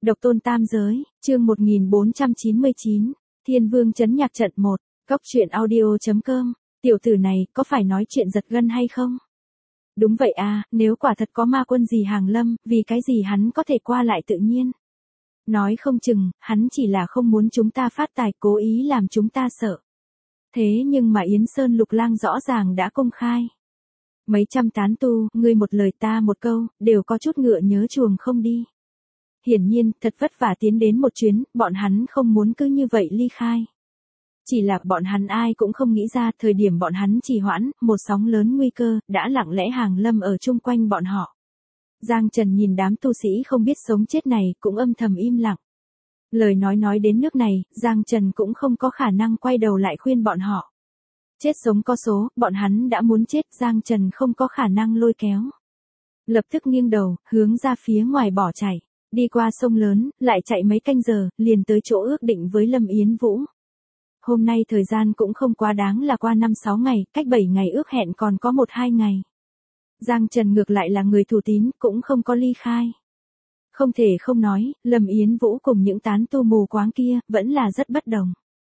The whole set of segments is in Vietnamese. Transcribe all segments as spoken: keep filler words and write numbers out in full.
Độc tôn tam giới, chương một nghìn bốn trăm chín mươi chín, Thiên Vương trấn nhạc trận một, Cốc truyện audio.com, tiểu tử này, có phải nói chuyện giật gân hay không? Đúng vậy à, nếu quả thật có ma quân gì hàng lâm, vì cái gì hắn có thể qua lại tự nhiên? Nói không chừng, hắn chỉ là không muốn chúng ta phát tài, cố ý làm chúng ta sợ. Thế nhưng mà Yến Sơn Lục Lang rõ ràng đã công khai. Mấy trăm tán tu, ngươi một lời ta một câu, đều có chút ngựa nhớ chuồng không đi. Hiển nhiên, thật vất vả tiến đến một chuyến, bọn hắn không muốn cứ như vậy ly khai. Chỉ là bọn hắn ai cũng không nghĩ ra, thời điểm bọn hắn trì hoãn, một sóng lớn nguy cơ, đã lặng lẽ hàng lâm ở chung quanh bọn họ. Giang Trần nhìn đám tu sĩ không biết sống chết này, cũng âm thầm im lặng. Lời nói nói đến nước này, Giang Trần cũng không có khả năng quay đầu lại khuyên bọn họ. Chết sống có số, bọn hắn đã muốn chết, Giang Trần không có khả năng lôi kéo. Lập tức nghiêng đầu, hướng ra phía ngoài bỏ chạy. Đi qua sông lớn, lại chạy mấy canh giờ, liền tới chỗ ước định với Lâm Yến Vũ. Hôm nay thời gian cũng không quá đáng là qua năm sáu ngày, cách bảy ngày ước hẹn còn có một hai ngày. Giang Trần ngược lại là người thủ tín, cũng không có ly khai. Không thể không nói, Lâm Yến Vũ cùng những tán tu mù quáng kia, vẫn là rất bất đồng.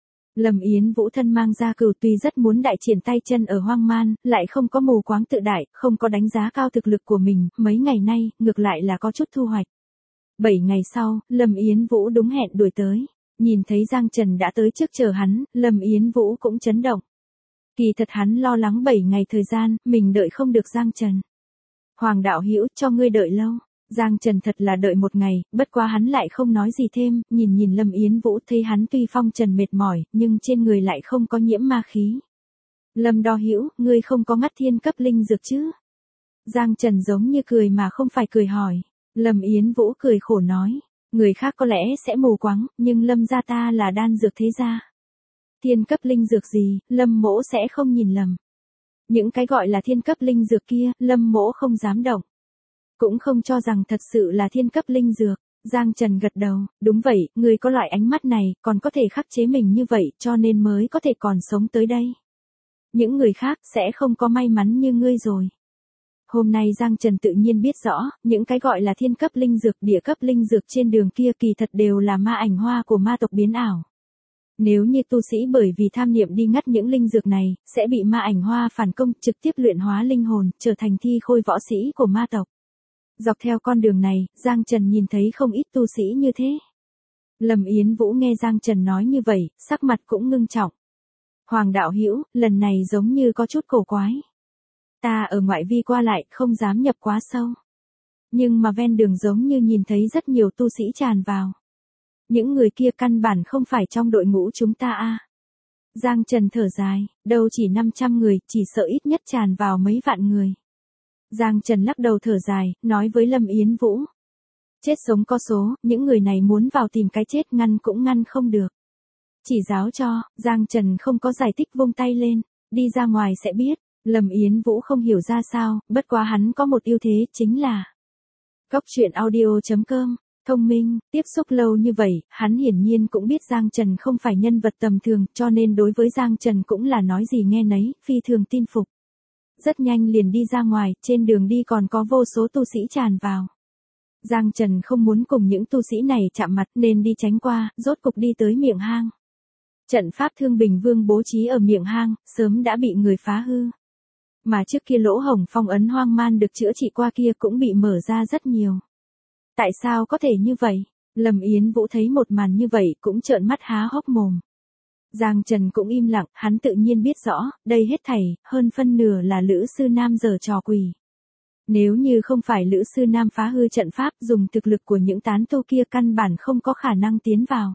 Lâm Yến Vũ thân mang gia cừu tuy rất muốn đại triển tay chân ở hoang man, lại không có mù quáng tự đại, không có đánh giá cao thực lực của mình, mấy ngày nay, ngược lại là có chút thu hoạch. Bảy ngày sau, Lâm Yến Vũ đúng hẹn đuổi tới. Nhìn thấy Giang Trần đã tới trước chờ hắn, Lâm Yến Vũ cũng chấn động. Kỳ thật hắn lo lắng bảy ngày thời gian, mình đợi không được Giang Trần. Hoàng đạo hữu, cho ngươi đợi lâu. Giang Trần thật là đợi một ngày, bất quá hắn lại không nói gì thêm, nhìn nhìn Lâm Yến Vũ thấy hắn tuy phong trần mệt mỏi, nhưng trên người lại không có nhiễm ma khí. Lâm đo hữu, ngươi không có ngắt thiên cấp linh dược chứ? Giang Trần giống như cười mà không phải cười hỏi. Lâm Yến Vũ cười khổ nói, người khác có lẽ sẽ mù quáng, nhưng Lâm gia ta là đan dược thế gia. Thiên cấp linh dược gì, Lâm mỗ sẽ không nhìn lầm. Những cái gọi là thiên cấp linh dược kia, Lâm mỗ không dám động. Cũng không cho rằng thật sự là thiên cấp linh dược. Giang Trần gật đầu, đúng vậy, người có loại ánh mắt này, còn có thể khắc chế mình như vậy, cho nên mới có thể còn sống tới đây. Những người khác sẽ không có may mắn như ngươi rồi. Hôm nay Giang Trần tự nhiên biết rõ, những cái gọi là thiên cấp linh dược, địa cấp linh dược trên đường kia kỳ thật đều là ma ảnh hoa của ma tộc biến ảo. Nếu như tu sĩ bởi vì tham niệm đi ngắt những linh dược này, sẽ bị ma ảnh hoa phản công, trực tiếp luyện hóa linh hồn, trở thành thi khôi võ sĩ của ma tộc. Dọc theo con đường này, Giang Trần nhìn thấy không ít tu sĩ như thế. Lâm Yến Vũ nghe Giang Trần nói như vậy, sắc mặt cũng ngưng trọng. Hoàng đạo hữu, lần này giống như có chút cổ quái. Ta ở ngoại vi qua lại, không dám nhập quá sâu. Nhưng mà ven đường giống như nhìn thấy rất nhiều tu sĩ tràn vào. Những người kia căn bản không phải trong đội ngũ chúng ta a. À. Giang Trần thở dài, đâu chỉ năm trăm người, chỉ sợ ít nhất tràn vào mấy vạn người. Giang Trần lắc đầu thở dài, nói với Lâm Yến Vũ. Chết sống có số, những người này muốn vào tìm cái chết ngăn cũng ngăn không được. Chỉ giáo cho, Giang Trần không có giải thích vung tay lên, đi ra ngoài sẽ biết. Lâm Yến Vũ không hiểu ra sao, bất quá hắn có một ưu thế, chính là Cốc truyện audio.com, thông minh, tiếp xúc lâu như vậy, hắn hiển nhiên cũng biết Giang Trần không phải nhân vật tầm thường, cho nên đối với Giang Trần cũng là nói gì nghe nấy, phi thường tin phục. Rất nhanh liền đi ra ngoài, trên đường đi còn có vô số tu sĩ tràn vào. Giang Trần không muốn cùng những tu sĩ này chạm mặt nên đi tránh qua, rốt cục đi tới miệng hang. Trận pháp Thương Bình Vương bố trí ở miệng hang, sớm đã bị người phá hư. Mà trước kia lỗ hổng phong ấn hoang man được chữa trị qua kia cũng bị mở ra rất nhiều. Tại sao có thể như vậy? Lâm Yến Vũ thấy một màn như vậy cũng trợn mắt há hốc mồm. Giang Trần cũng im lặng, hắn tự nhiên biết rõ, đây hết thảy, hơn phân nửa là Lữ Sư Nam giở trò quỷ. Nếu như không phải Lữ Sư Nam phá hư trận pháp dùng thực lực của những tán tu kia căn bản không có khả năng tiến vào.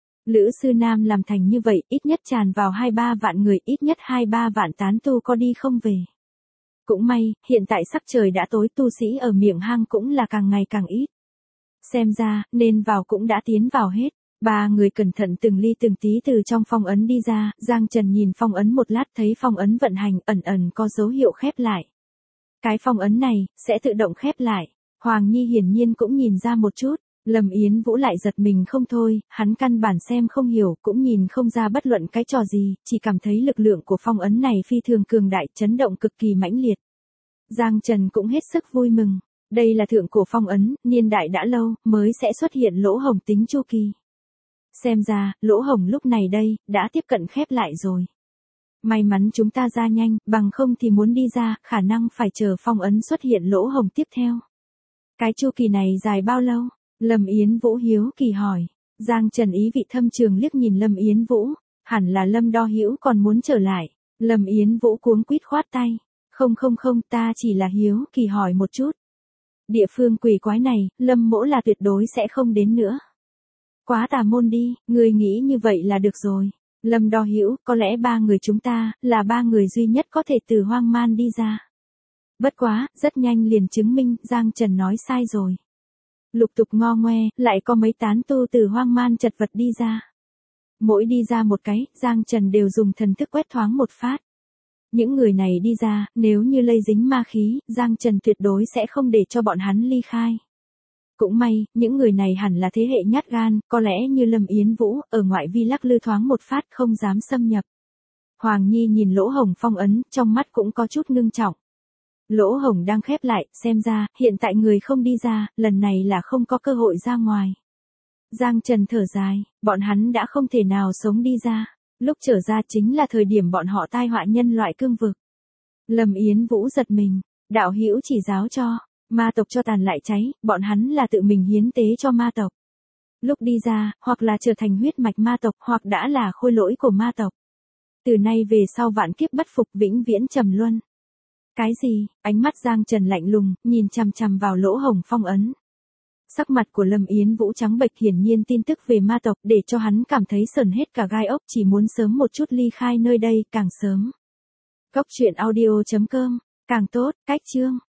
Lữ Sư Nam làm thành như vậy, ít nhất tràn vào hai ba vạn người, ít nhất hai ba vạn tán tu có đi không về. Cũng may, hiện tại sắc trời đã tối, tu sĩ ở miệng hang cũng là càng ngày càng ít. Xem ra, nên vào cũng đã tiến vào hết. Ba người cẩn thận từng ly từng tí từ trong phong ấn đi ra, Giang Trần nhìn phong ấn một lát thấy phong ấn vận hành, ẩn ẩn có dấu hiệu khép lại. Cái phong ấn này, sẽ tự động khép lại. Hoàng Nhi hiển nhiên cũng nhìn ra một chút. Lâm Yến Vũ lại giật mình không thôi, hắn căn bản xem không hiểu, cũng nhìn không ra bất luận cái trò gì, chỉ cảm thấy lực lượng của phong ấn này phi thường cường đại, chấn động cực kỳ mãnh liệt. Giang Trần cũng hết sức vui mừng. Đây là thượng cổ phong ấn, niên đại đã lâu, mới sẽ xuất hiện lỗ hổng tính chu kỳ. Xem ra, lỗ hổng lúc này đây, đã tiếp cận khép lại rồi. May mắn chúng ta ra nhanh, bằng không thì muốn đi ra, khả năng phải chờ phong ấn xuất hiện lỗ hổng tiếp theo. Cái chu kỳ này dài bao lâu? Lâm Yến Vũ hiếu kỳ hỏi. Giang Trần ý vị thâm trường liếc nhìn Lâm Yến Vũ, hẳn là Lâm Đo Hữu còn muốn trở lại. Lâm Yến Vũ cuống quýt khoát tay. Không không không, ta chỉ là hiếu kỳ hỏi một chút. Địa phương quỷ quái này, Lâm mỗ là tuyệt đối sẽ không đến nữa. Quá tà môn đi, người nghĩ như vậy là được rồi. Lâm Đo Hữu, có lẽ ba người chúng ta, là ba người duy nhất có thể từ hoang man đi ra. Bất quá, rất nhanh liền chứng minh, Giang Trần nói sai rồi. Lục tục ngo ngoe, lại có mấy tán tu từ hoang man chật vật đi ra. Mỗi đi ra một cái, Giang Trần đều dùng thần thức quét thoáng một phát. Những người này đi ra, nếu như lây dính ma khí, Giang Trần tuyệt đối sẽ không để cho bọn hắn ly khai. Cũng may, những người này hẳn là thế hệ nhát gan, có lẽ như Lâm Yến Vũ, ở ngoại vi lắc lư thoáng một phát không dám xâm nhập. Hoàng Nhi nhìn lỗ hổng phong ấn, trong mắt cũng có chút ngưng trọng. Lỗ hổng đang khép lại, xem ra, hiện tại người không đi ra, lần này là không có cơ hội ra ngoài. Giang Trần thở dài, bọn hắn đã không thể nào sống đi ra. Lúc trở ra chính là thời điểm bọn họ tai họa nhân loại cương vực. Lâm Yến Vũ giật mình, đạo hữu chỉ giáo cho, ma tộc cho tàn lại cháy, bọn hắn là tự mình hiến tế cho ma tộc. Lúc đi ra, hoặc là trở thành huyết mạch ma tộc, hoặc đã là khôi lỗi của ma tộc. Từ nay về sau vạn kiếp bất phục vĩnh viễn trầm luân. Cái gì? Ánh mắt Giang Trần lạnh lùng, nhìn chằm chằm vào lỗ hổng phong ấn. Sắc mặt của Lâm Yến Vũ trắng bệch, hiển nhiên tin tức về ma tộc để cho hắn cảm thấy sởn hết cả gai ốc, chỉ muốn sớm một chút ly khai nơi đây, càng sớm. Cốc truyện audio chấm com, càng tốt, cách chương.